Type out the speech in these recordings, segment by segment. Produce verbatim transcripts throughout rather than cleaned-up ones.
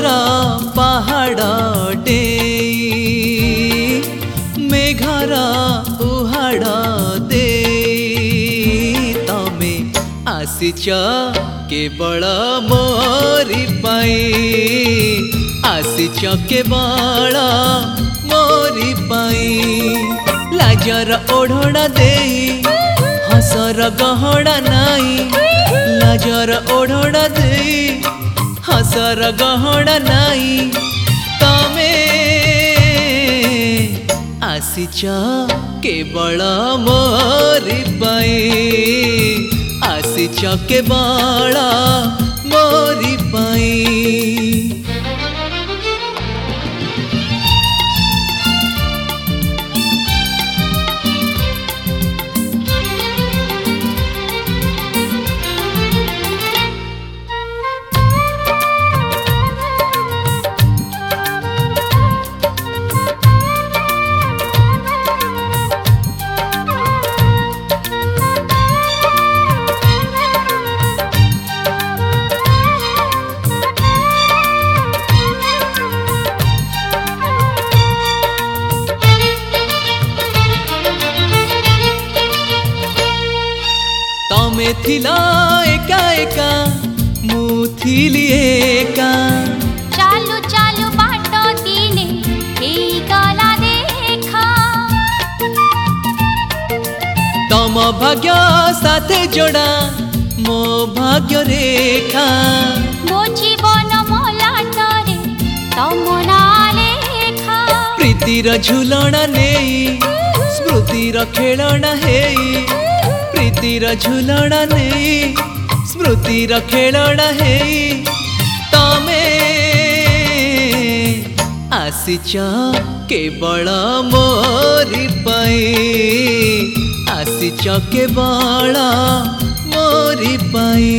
पहाड़ डेई मेघर उहाड़ दे तमे आसीच केवल मोरी पाई आसीच केवल मोरी पाई लाजर ओढ़ना देई हसर गहना नाई लाजर ओढ़ना देई हसर गहना नाई तमे आसीच केवल मोरी पाई आसीच केवल मोरी पाई तमे थिला एका एका मु थिली एका चालू चालू बाट दिने हेई गला देखा तम भाग्य साथे जोड़ा मो भाग्य रेखा मो जीवन मलाटरे तम ना लेखा प्रीतिर झुलना नेई स्मृतिर खेलना हेई प्रीतिर झुलना नहीं स्मृतिर खेलना है तमे आसीच केवल मोरी पाई आसीच केवल मोरी पाई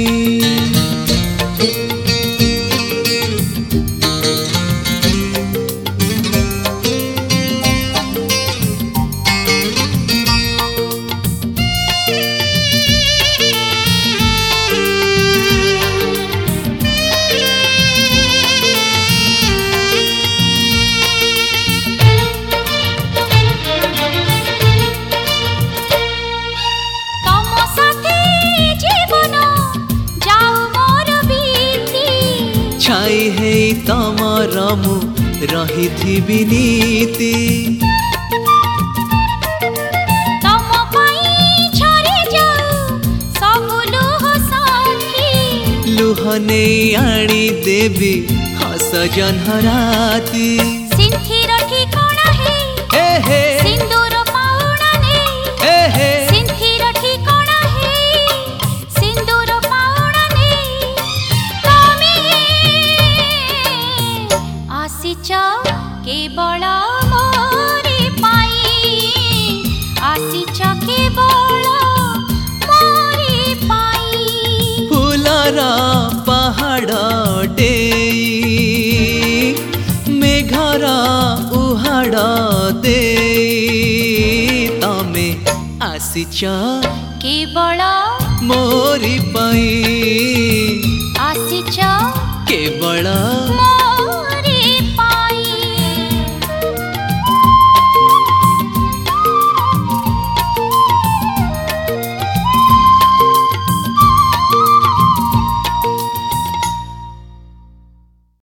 छाई है तमर मु रही थी नीति तम पाई झरे जाऊ सब लुह साथी लुह नहीं आनी देवी हस जनहराती सिंथिर ठिकाना है हे हे सिंदूर पाउना नहीं हे हे सिंथिर ठिकाना है सिंदूर पाउना नहीं तमे आसीच केवल मोरी पाई आसीच केवल मोरी पाई फूलर पहाड़ डेई मेघर उहाड़ दे तमे आसीच केवल मोरी पाई